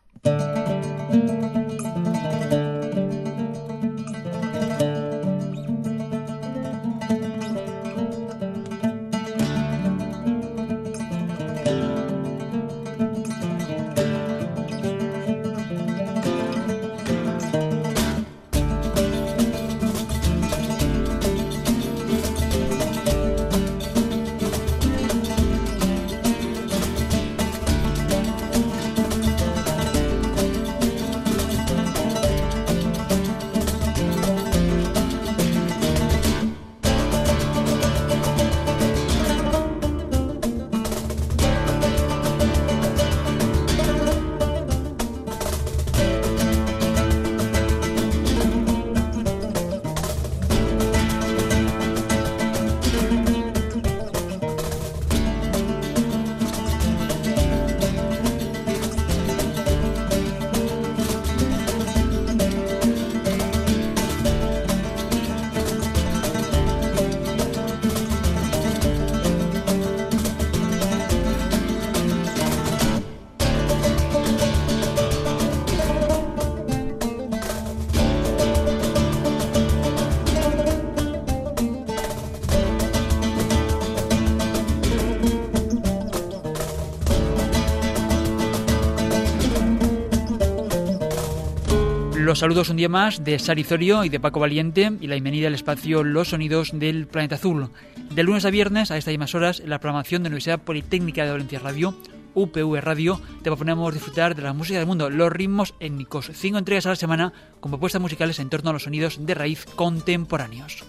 Los saludos un día más de Sari Zorio y de Paco Valiente y la bienvenida al espacio Los Sonidos del Planeta Azul. De lunes a viernes a estas mismas horas en la programación de la Universidad Politécnica de Valencia Radio, UPV Radio, te proponemos disfrutar de la música del mundo, los ritmos étnicos. 5 entregas a la semana con propuestas musicales en torno a los sonidos de raíz contemporáneos.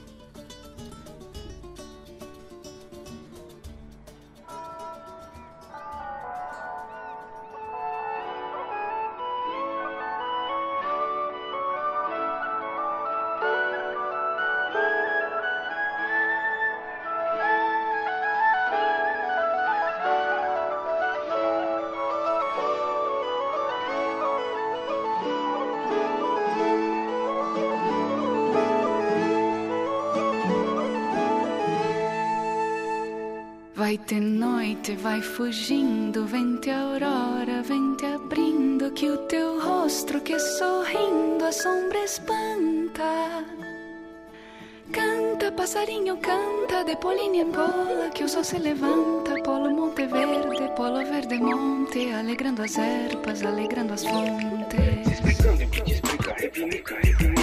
Vai ter noite, vai fugindo, vem te aurora, vem te abrindo, que o teu rosto que sorrindo a sombra espanta. Canta, passarinho, canta, de polinha em pola, que o sol se levanta, polo monte verde monte, alegrando as ervas, alegrando as fontes. Se explicando, te explica, replica.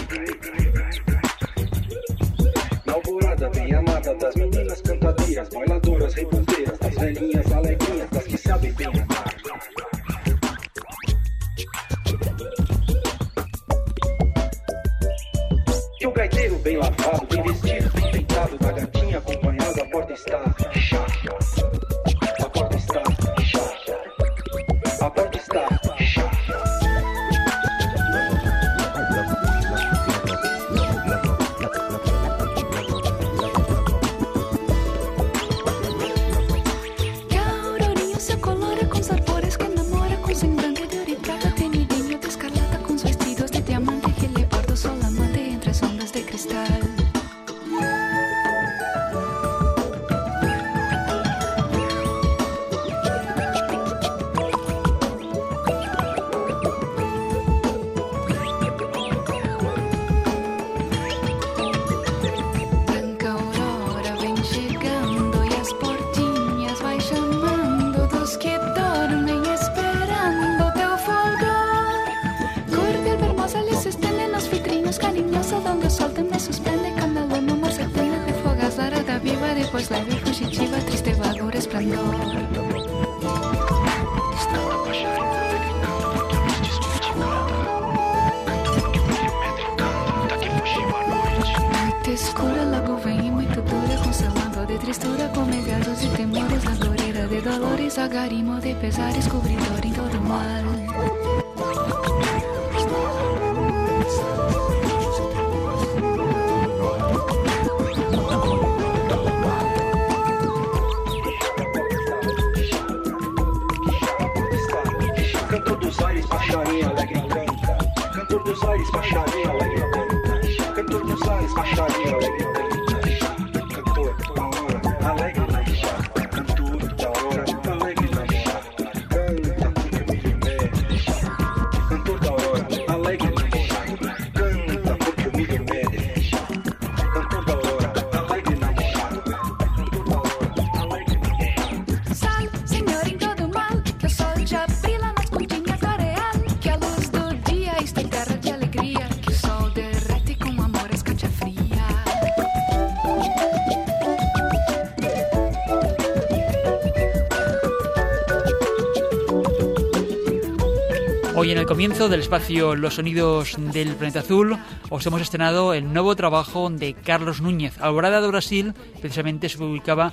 Na alvorada bem amada das meninas cantadeiras, bailadoras, reponteiras, das velhinhas alegrinhas, das que sabem bem amar. E o gaiteiro bem lavado, bem vestido, bem feitado, da gatinha acompanhada, a porta está chá. A porta está chá. A porta está chá. Depois leve fugitiva, triste vagor, esplendor. Estava apaixonada, gritando, que a luz desmiticada. Que movimento daqui fugiu a noite. Noite escura, logo vem e muito dura, consolando de tristura, com megados e temores, na goreira de dolores, agarimo de pesares, cobridor em todo o mal. Baixaria alegre canta, cantor dos ares, baixaria alegre canta, cantor dos ares, baixaria alegre canta, cantor da hora, alegre na chata, cantor da hora, alegre na chata, canta que me remexe. Hoy en el comienzo del espacio Los Sonidos del Planeta Azul os hemos estrenado el nuevo trabajo de Carlos Núñez. Alvorada do Brasil precisamente se publicaba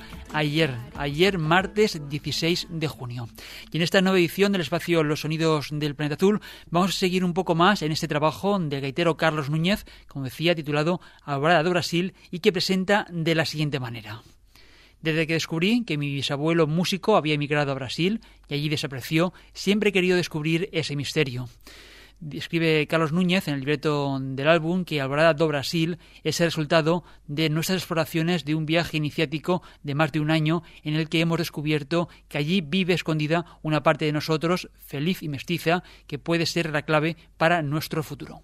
ayer martes 16 de junio. Y en esta nueva edición del espacio Los Sonidos del Planeta Azul vamos a seguir un poco más en este trabajo del gaitero Carlos Núñez, como decía, titulado Alvorada do Brasil, y que presenta de la siguiente manera. Desde que descubrí que mi bisabuelo músico había emigrado a Brasil y allí desapareció, siempre he querido descubrir ese misterio. Escribe Carlos Núñez en el libreto del álbum que Alvorada do Brasil es el resultado de nuestras exploraciones de un viaje iniciático de más de un año en el que hemos descubierto que allí vive escondida una parte de nosotros, feliz y mestiza, que puede ser la clave para nuestro futuro.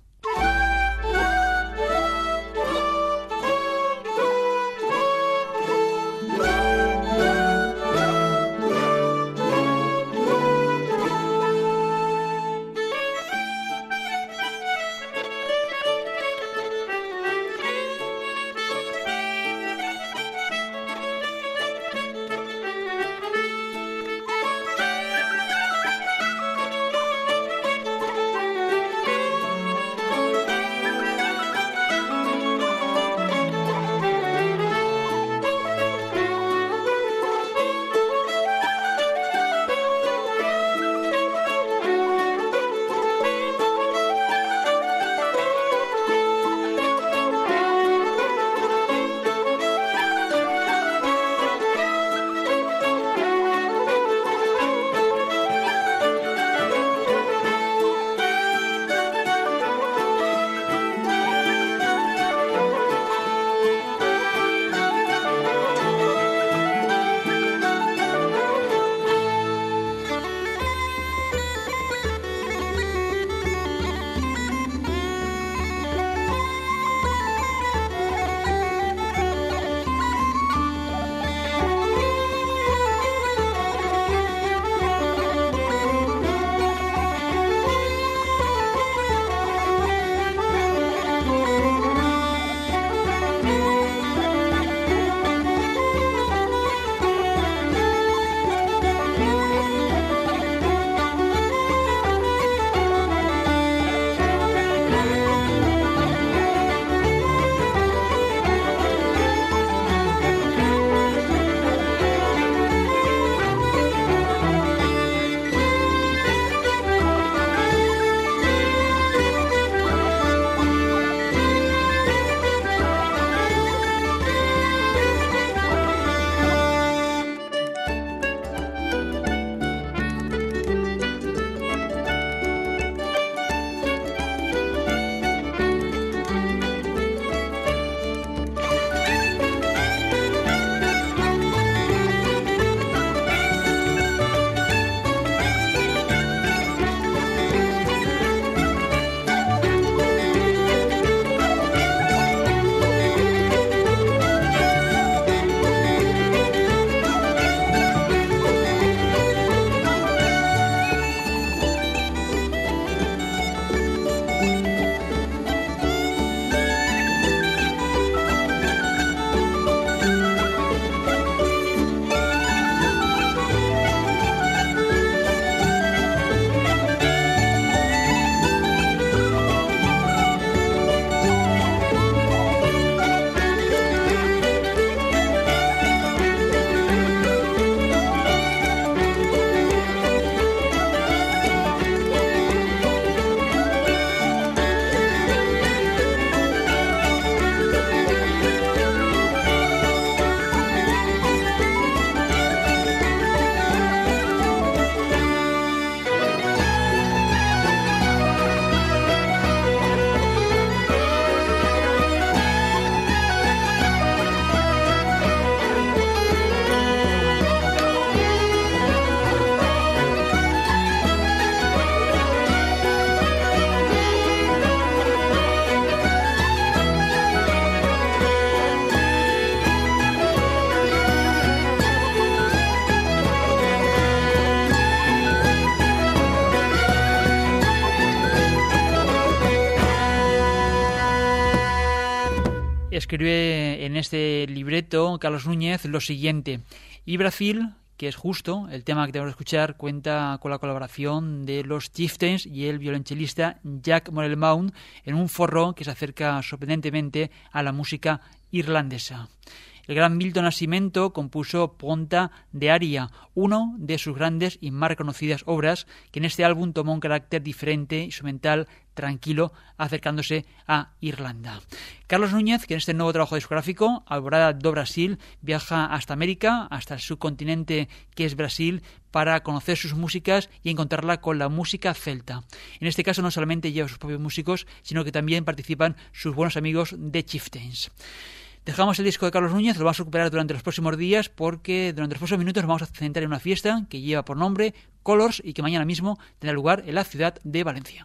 Escribe en este libreto Carlos Núñez lo siguiente: y Brasil, que es Justo. El tema que tenemos que escuchar cuenta con la colaboración de los Chieftains y el violonchelista Jack Morel-Mount en un forró que se acerca sorprendentemente a la música irlandesa. El gran Milton Nascimento compuso Ponta de Aria, uno de sus grandes y más reconocidas obras, que en este álbum tomó un carácter diferente, instrumental, tranquilo, acercándose a Irlanda. Carlos Núñez, que en este nuevo trabajo discográfico, Alvorada do Brasil, viaja hasta América, hasta el subcontinente que es Brasil, para conocer sus músicas y encontrarla con la música celta. En este caso no solamente lleva sus propios músicos, sino que también participan sus buenos amigos de Chieftains. Dejamos el disco de Carlos Núñez, lo vamos a recuperar durante los próximos días porque durante los próximos minutos nos vamos a centrar en una fiesta que lleva por nombre Colors y que mañana mismo tendrá lugar en la ciudad de Valencia.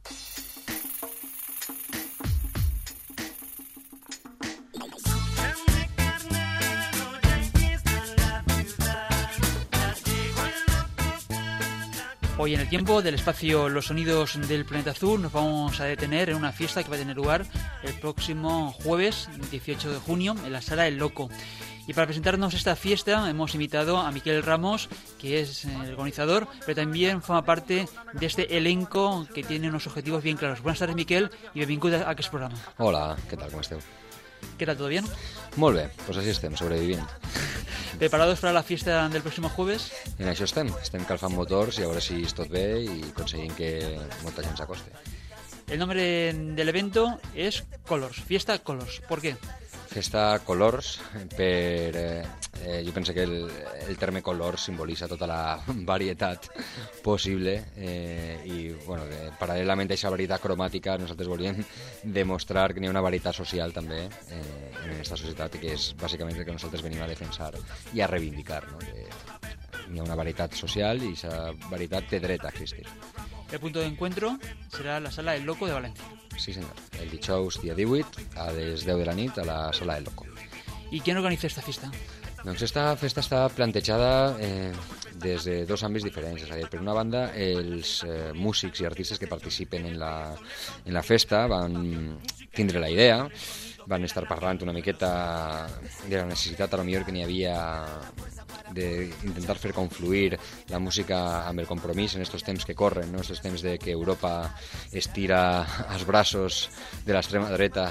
Hoy en el tiempo del espacio Los Sonidos del Planeta Azul nos vamos a detener en una fiesta que va a tener lugar el próximo jueves 18 de junio en la Sala El Loco. Y para presentarnos esta fiesta hemos invitado a Miquel Ramos, que es el organizador, pero también forma parte de este elenco que tiene unos objetivos bien claros. Buenas tardes, Miquel, i benvingut a aquest programa. Hola, què tal, com esteu? ¿Qué tal, todo bien? Molt bé, doncs així estem, sobrevivint. ¿Preparados para la fiesta del próximo jueves? En això estem calfant motors i a veure si és tot bé i aconseguim que molta gent s'acosti. El nombre del evento es Colors, Fiesta Colors. ¿Por qué? Festa Colors, jo penso que el terme color simbolitza tota la varietat possible i bueno, paral·lelament a aquesta varietat cromàtica nosaltres volíem demostrar que hi ha una varietat social també en aquesta societat, que és bàsicament el que nosaltres venim a defensar i a reivindicar, no? Que hi ha una varietat social i aquesta varietat té dret a existir. El punto de encuentro será la Sala El Loco de Valencia. Sí, senyor. El dijous, dia 18, a les 10 de la nit, a la Sala El Loco. ¿Y quién organiza esta fiesta? Doncs esta festa està plantejada des de dos àmbits diferents. És a dir, per una banda, els músics i artistes que participen en la festa van tindre la idea, van estar parlant una miqueta de la necessitat, a lo millor, que n'hi havia d'intentar fer confluir la música amb el compromís en estos temps que corren, no? Estos temps de que Europa estira els braços de l'extrema dreta,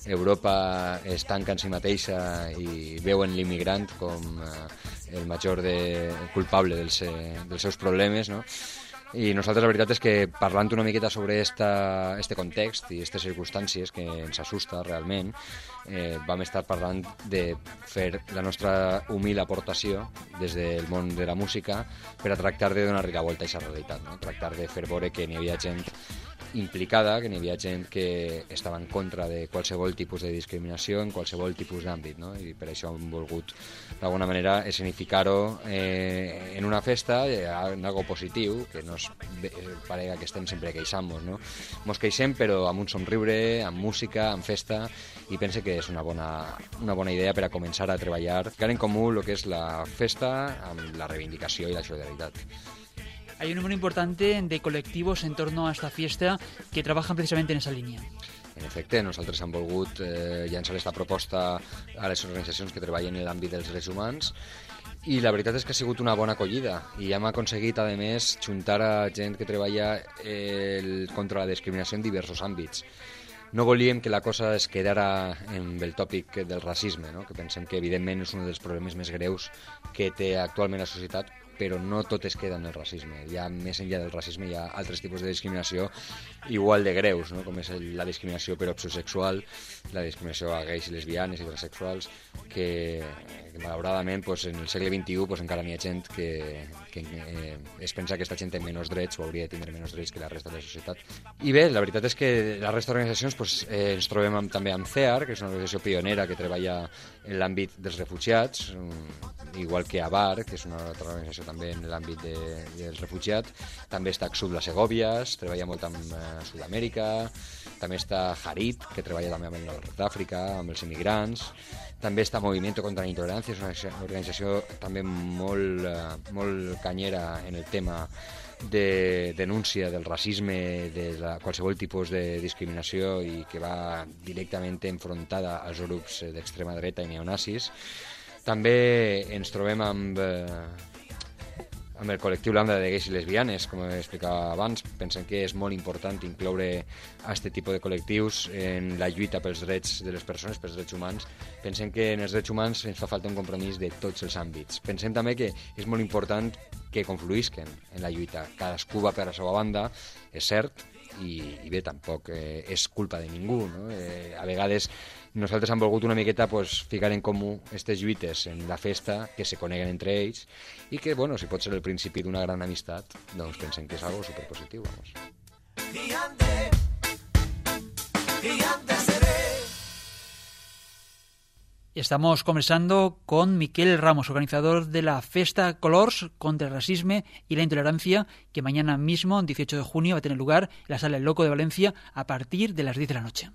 Europa es tanca en si mateixa i veuen l'immigrant com el major culpable dels seus problemes, no? I nosaltres la veritat és que parlant una miqueta sobre este context i aquestes circumstàncies que ens assusta realment, vam estar parlant de fer la nostra humil aportació des del món de la música per a tractar de donar-li la volta a aquesta realitat, no? Tractar de fer veure que n'hi havia gent implicada, que n'hi havia gent que estava en contra de qualsevol tipus de discriminació en qualsevol tipus d'àmbit, no? I per això hem volgut d'alguna manera escenificar-ho en una festa, en algo positiu, que no es parega que estem sempre queixant-nos, no? Mos queixem però amb un somriure, amb música, amb festa, i pense que és una bona idea per a començar a treballar ficar en comú el que és la festa amb la reivindicació i la solidaritat. Hay un número importante de colectivos en torno a esta fiesta que trabajan precisamente en esa línea. En efecte, nosaltres hem volgut llançar aquesta proposta a les organitzacions que treballen en l'àmbit dels drets humans i la veritat és que ha sigut una bona acollida i hem aconseguit, a més, juntar a gent que treballa contra la discriminació en diversos àmbits. No volíem que la cosa es quedara en el tòpic del racisme, no? Que pensem que evidentment és un dels problemes més greus que té actualment la societat, però no tot es queda en el racisme. Ja més enllà del racisme hi ha altres tipus de discriminació igual de greus, no? Com és la discriminació per opció sexual, la discriminació a gais i lesbianes i transsexuals, que malauradament en el segle XXI encara n'hi ha gent que es pensa que aquesta gent té menys drets o hauria de tindre menys drets que la resta de la societat. I bé, la veritat és que la resta d'organitzacions ens trobem també amb CEAR, que és una organització pionera que treballa en l'àmbit dels refugiats, igual que ABAR, que és una altra organització també en l'àmbit dels refugiats. També està Xub la Segòvies, treballa molt amb Sud-amèrica. També està Harit, que treballa també amb el nord d'Àfrica, amb els immigrants. També està Movimiento contra la Intolerancia, és una organització també molt canyera en el tema de denúncia del racisme, de qualsevol tipus de discriminació i que va directament enfrontada als grups d'extrema dreta i neonazis. També ens trobem amb amb el col·lectiu Lambda de gais i lesbianes, com explicava abans. Pensem que és molt important incloure aquest tipus de col·lectius en la lluita pels drets de les persones, pels drets humans. Pensem que en els drets humans ens fa falta un compromís de tots els àmbits. Pensem també que és molt important que confluïsquen en la lluita. Cadascú va per la seva banda, és cert, i bé, tampoc és culpa de ningú, no? A vegades nosaltres hem volgut una miqueta ficar en comú aquestes lluites en la festa, que se coneguen entre ells, i que, bueno, si pot ser el principi d'una gran amistat, doncs pensem que és algo superpositiu, vamos. Estamos conversando con Miquel Ramos, organizador de la Festa Colors contra el racismo y la intolerancia, que mañana mismo, 18 de junio, va a tener lugar en la Sala El Loco de Valencia a partir de las 10 de la noche.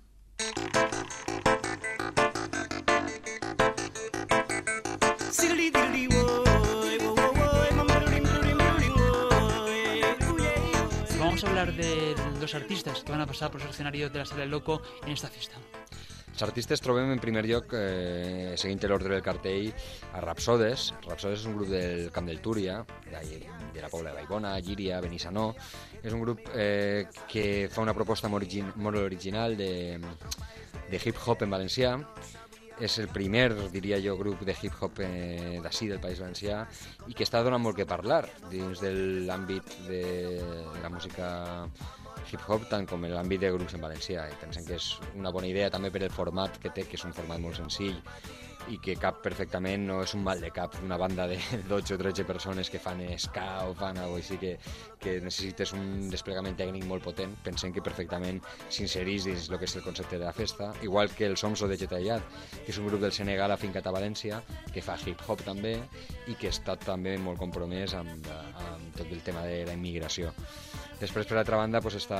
Vamos a hablar de dos artistas que van a pasar por los escenarios de la Sala El Loco en esta fiesta. Els artistes trobem en primer lloc, seguint l'ordre del cartell, a Rapsodes. Rapsodes és un grup del Camp del Túria, de la Pobla de Vallbona, Llíria, Benissanó. És un grup que fa una proposta molt original de hip-hop en valencià. És el primer, diria jo, grup de hip-hop d'ací, del País Valencià, i que està donant molt que parlar dins de l'àmbit de la música hip-hop, tant com en l'àmbit de grups en valencià. I pensem que és una bona idea també per el format que té, que és un format molt senzill i que cap perfectament, no és un mal de cap, una banda de 12 o 13 persones que fan ska o fan alguna cosa així, que necessites un desplegament tècnic molt potent. Pensem que perfectament s'inserís dins el que és el concepte de la festa, igual que el Somso de Getallat, que és un grup del Senegal afincat a València, que fa hip-hop també i que està també molt compromès amb tot el tema de la immigració. Després, per l'altra banda, està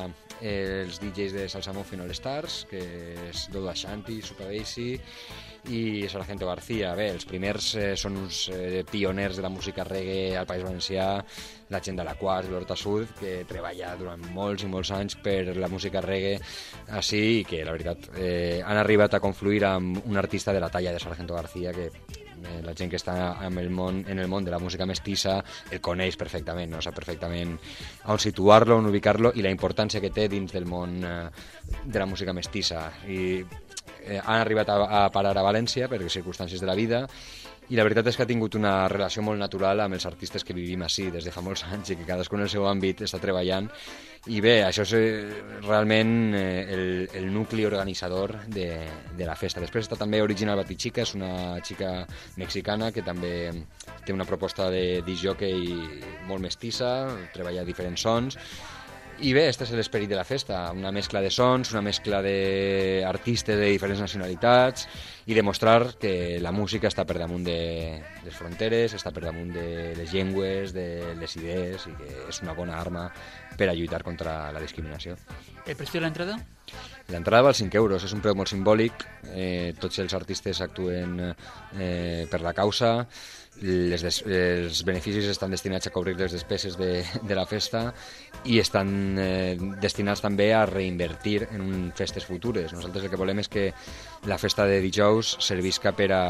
els DJs de Salsa Muffin All Stars, que és Dodo Ashanti, Super Bassy i Sargento García. Bé, els primers són uns pioners de la música reggae al País Valencià, la gent de l'Aquàs, de l'Horta Sud, que treballa durant molts i molts anys per la música reggae així, i que, la veritat, han arribat a confluir amb un artista de la talla de Sargento García, que la gent que està en el món de la música mestissa el coneix perfectament, no? Sap perfectament on situar-lo, on ubicar-lo i la importància que té dins del món de la música mestissa. I han arribat a parar a València per circumstàncies de la vida, i la veritat és que ha tingut una relació molt natural amb els artistes que vivim així des de fa molts anys i que cadascú en el seu àmbit està treballant. I bé, això és realment el nucli organitzador de la festa. Després està també Original Batichica, és una xica mexicana que també té una proposta de disc jockey molt mestissa, treballa diferents sons. I bé, este és l'esperit de la festa, una mescla de sons, una mescla d'artistes de diferents nacionalitats i demostrar que la música està per damunt de les fronteres, està per damunt de les llengües, de les idees, i que és una bona arma per a lluitar contra la discriminació. ¿El precio de la entrada? L'entrada val 5 euros, és un preu molt simbòlic, tots els artistes actuen per la causa, els beneficis estan destinats a cobrir les despeses de la festa i estan destinats també a reinvertir en festes futures. Nosaltres el que volem és que la festa de dijous servisca per a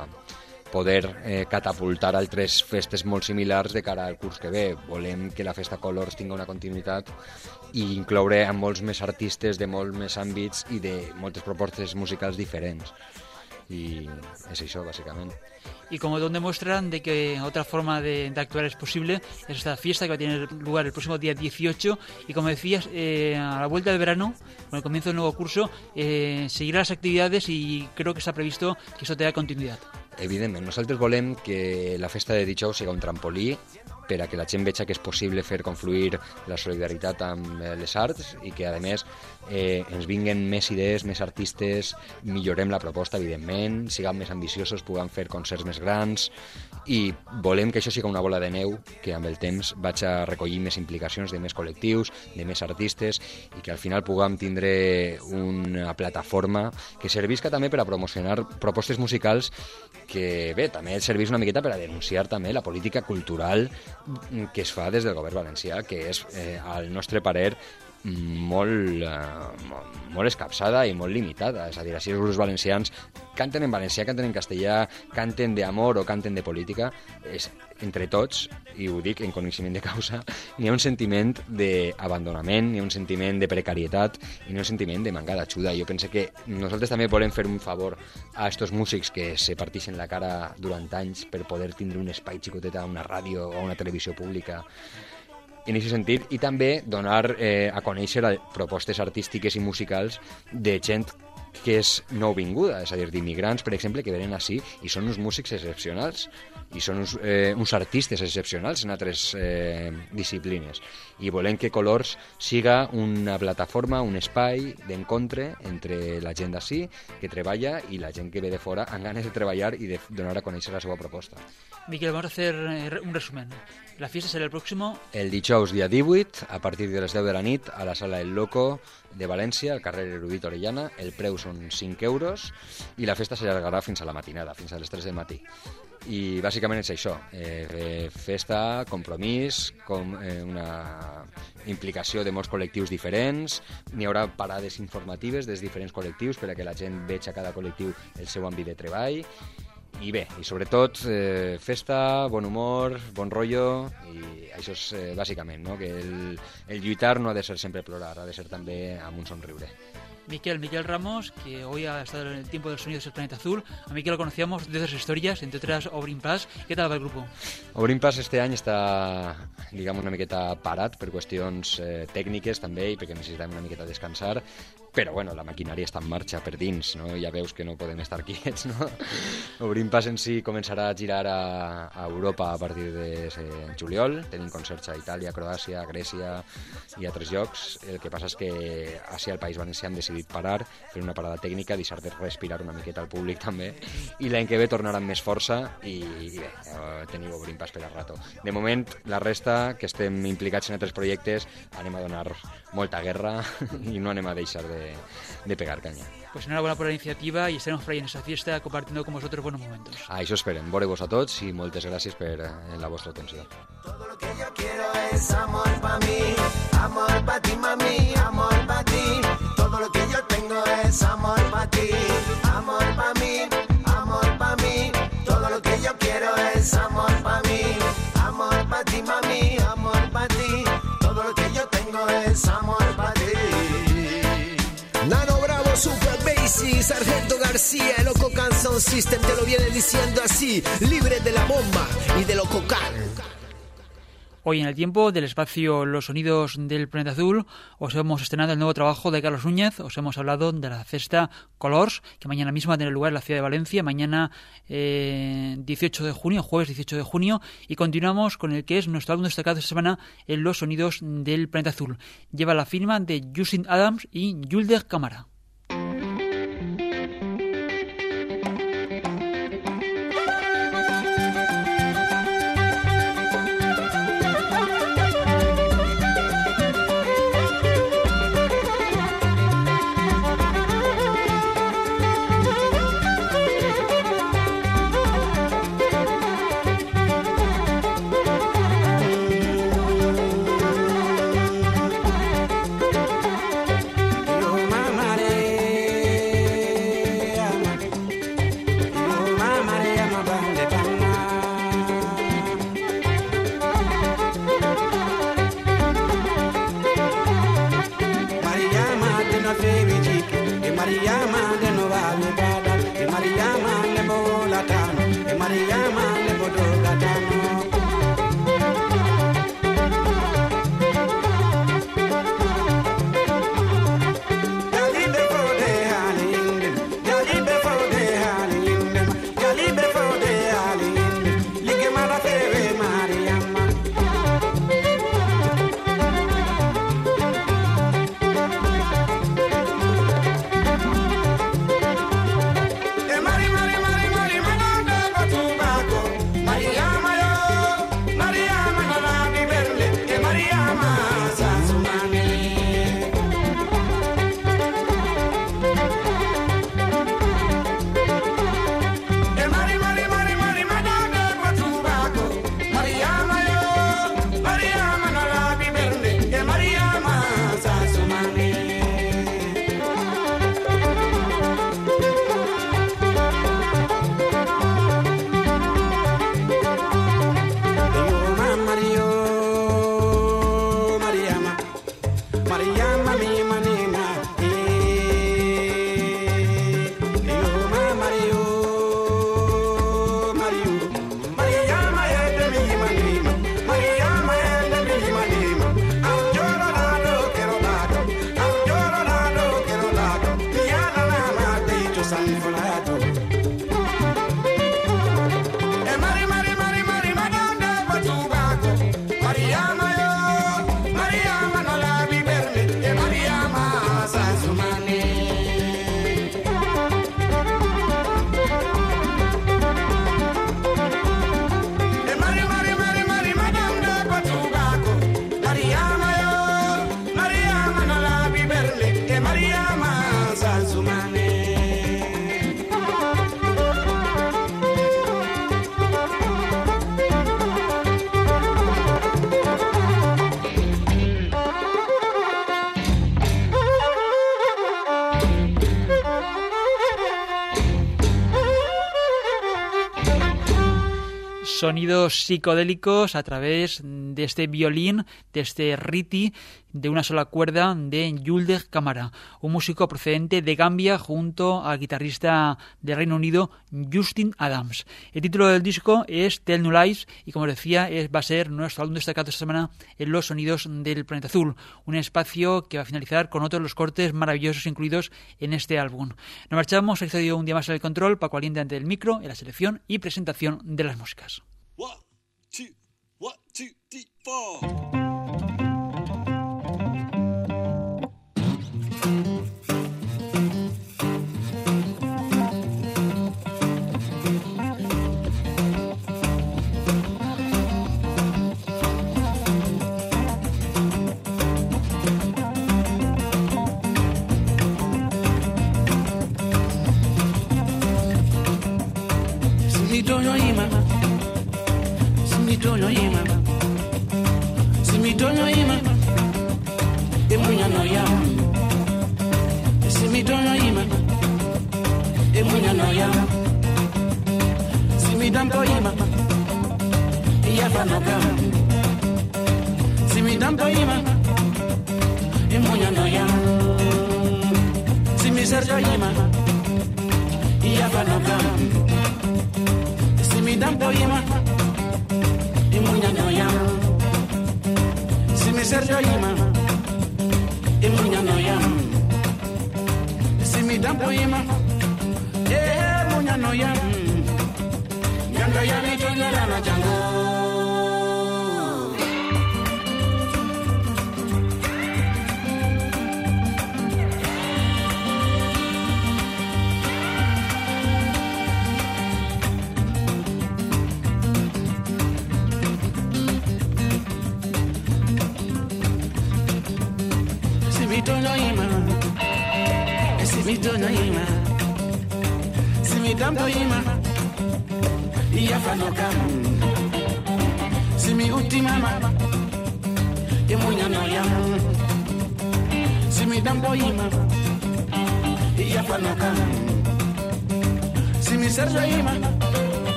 poder catapultar altres festes molt similars de cara al curs que ve. Volem que la Festa Colors tingui una continuïtat i incloure a molts més artistes de molts més àmbits i de moltes propostes musicals diferents. Y es eso, básicamente. Y como donde muestran de que otra forma de actuar es posible, es esta fiesta que va a tener lugar el próximo día 18, y como decías, a la vuelta del verano, con el comienzo del nuevo curso, seguirán las actividades y creo que está previsto que eso tenga continuidad. Evidentment, nosaltres volem que la festa de dijous sigui un trampolí per a que la gent veja que és possible fer confluir la solidaritat amb les arts i que, a més, ens vinguen més idees, més artistes, millorem la proposta, evidentment, siguem més ambiciosos, puguem fer concerts més grans i volem que això sigui una bola de neu que amb el temps vaig a recollir més implicacions de més col·lectius, de més artistes i que al final puguem tindre una plataforma que servisca també per a promocionar propostes musicals que, bé, també serveix una miqueta per a denunciar també la política cultural que es fa des del govern valencià, que és, al nostre parer, molt escapçada i molt limitada. És a dir, així els grups valencians canten en valencià, canten en castellà, canten d'amor o canten de política. Entre tots, i ho dic en coneixement de causa, n'hi ha un sentiment d'abandonament, n'hi ha un sentiment de precarietat i n'hi ha un sentiment de manca d'ajuda. Jo penso que nosaltres també volem fer un favor a estos músics que se partixen la cara durant anys per poder tindre un espai xicotet a una ràdio o a una televisió pública en aquest sentit, i també donar a conèixer propostes artístiques i musicals de gent que és nouvinguda, és a dir, d'immigrants, per exemple, que venen així i són uns músics excepcionals i són uns artistes excepcionals en altres disciplines. I volem que Colors siga una plataforma, un espai d'encontre entre la gent d'ací que treballa i la gent que ve de fora amb ganes de treballar i de donar a conèixer la seva proposta. Miquel, vamos a hacer un resumen. La fiesta será el próximo... El dijous, dia 18, a partir de les 10 de la nit, a la sala El Loco de València, al carrer Erudit Orellana. El preu són 5 euros i la festa s'allargarà fins a la matinada, fins a les 3 del matí. I bàsicament és això, festa, compromís, una implicació de molts col·lectius diferents, n'hi haurà parades informatives dels diferents col·lectius per a que la gent vegi a cada col·lectiu el seu àmbit de treball. I bé, i sobretot festa, bon humor, bon rotllo, i això és bàsicament, no? Que el lluitar no ha de ser sempre plorar, ha de ser també amb un somriure. Miquel Ramos, que hoy ha estado en el tiempo del Sonidos del Planeta Azul. A Miquel lo conocíamos de otras historias, entre otras Obrim Pas. ¿Qué tal va el grupo? Obrim Pas este any està, diguem, una miqueta parat per qüestions tècniques també i perquè necessitem una miqueta descansar, però bueno, la maquinària està en marxa per dins, no? Ja veus que no podem estar quiets, no? Obrim Pas en si començarà a girar a Europa a partir de juliol. Tenim concerts a Itàlia, Croàcia, Grècia i altres llocs. El que passa és que així al País Valencià hem decidit parar, fer una parada tècnica, deixar de respirar una miqueta al públic també, i l'any que ve tornar amb més força i bé, teniu Obrim Pas per a rato. De moment, la resta, que estem implicats en altres projectes, anem a donar molta guerra y no anem a deixar de pegar caña. Pues enhorabuena por la iniciativa y estaremos por ahí en esa fiesta compartiendo con vosotros buenos momentos. Això esperem. Veure-vos a tots i moltes gràcies per la vostra atenció. Todo lo que yo quiero es amor pa' mí, amor pa' ti, mami, amor pa' ti. Todo lo que yo tengo es amor pa' ti, amor pa' mí, amor pa' mí. Todo lo que yo quiero es amor pa' mí, amor pa' ti, mami, amor pa' ti. Todo lo que yo tengo es amor pa' ti. Nano Bravo, Super Basic, Sargento García, el Loco Can Sound System te lo viene diciendo así, libre de la bomba y de Loco Can. Hoy en el tiempo del espacio Los Sonidos del Planeta Azul os hemos estrenado el nuevo trabajo de Carlos Núñez, os hemos hablado de la festa Colors, que mañana mismo va a tener lugar en la ciudad de Valencia, mañana 18 de junio, jueves 18 de junio, y continuamos con el que es nuestro álbum destacado de esta semana en Los Sonidos del Planeta Azul. Lleva la firma de Justin Adams y Yulder Camara. Maria mami manina Sonidos psicodélicos a través de este violín, de este riti de una sola cuerda de Yulder Camara, un músico procedente de Gambia junto al guitarrista de Reino Unido Justin Adams. El título del disco es Tell No Lies y, como decía, va a ser nuestro álbum destacado esta semana en Los Sonidos del Planeta Azul, un espacio que va a finalizar con otros los cortes maravillosos incluidos en este álbum. Nos marchamos, ha sido un día más en el control, Paco Valiente ante el micro, en la selección y presentación de las músicas. 1, 2, 3, 4.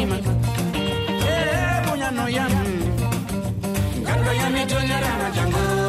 Gando ya mi tonya rana jango